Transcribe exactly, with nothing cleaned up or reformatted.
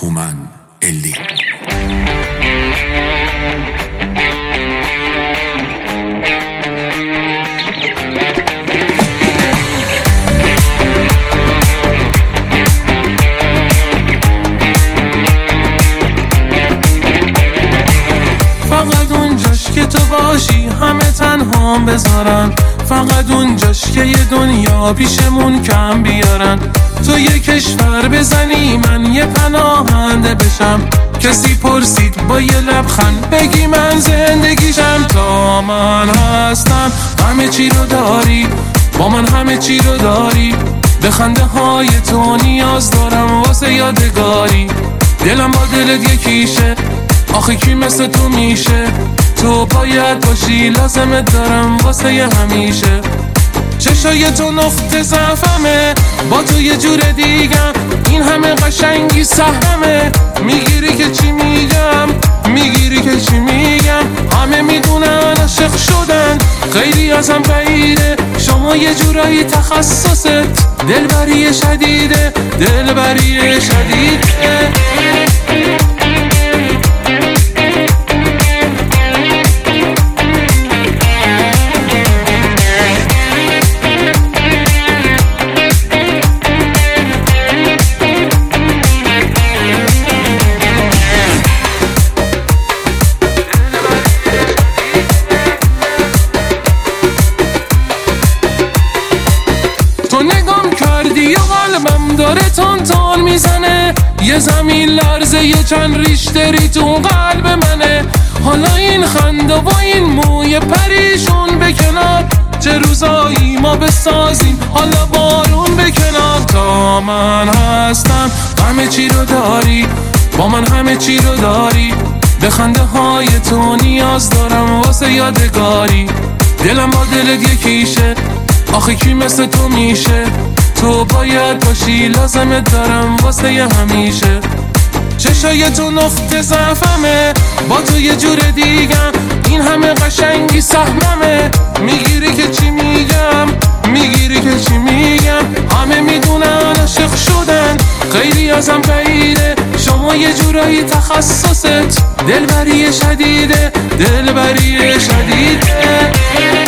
هومن الی. فقط اونجاش که تو باشی همه تنها بذارن، فقط اونجاش که یه دنیا پیشمون کم بیارن. تو یه کشور بزنی من یه پناهنده بشم، کسی پرسید با یه لبخند بگی من زندگیشم. تا من هستم همه چی رو داری، با من همه چی رو داری، به خنده های تو نیاز دارم واسه یادگاری. دلم با دلت یکیشه، آخه کی مثل تو میشه؟ تو باید باشی لازمت دارم واسه ی همیشه. چشای تو نقطه ضعفمه، با تو یه جور دیگم، این همه قشنگی سهمه. میگیری که چی میگم، میگیری که چی میگم، همه میدونن عاشق شدن، خیلی ازم بعیده. شما یه جورایی تخصصت دلبری شدیده، دلبری شدیده. تو نگام کردی و قلبم داره تون تون میزنه، یه زمین لرزه یه چند ریش داری تو قلب منه. حالا این خنده و این موی پریشون به کنار، چه روزایی ما بسازیم حالا بارون به کنار. تا من هستم همه چی رو داری، با من همه چی رو داری، به خنده های تو نیاز دارم واسه یادگاری. دلم با دلت یکیشه، آخه کی مثل تو میشه؟ تو باید باشی لازمت دارم واسه ی همیشه. چشای تو نقطه ضعفمه، با تو یه جور دیگم، این همه قشنگی سهممه. میگیری که چی میگم، میگیری که چی میگم، همه میدونن عاشق شدن، خیلی ازم بعیده. شما یه جورایی تخصصت دلبری شدیده، دلبری شدیده.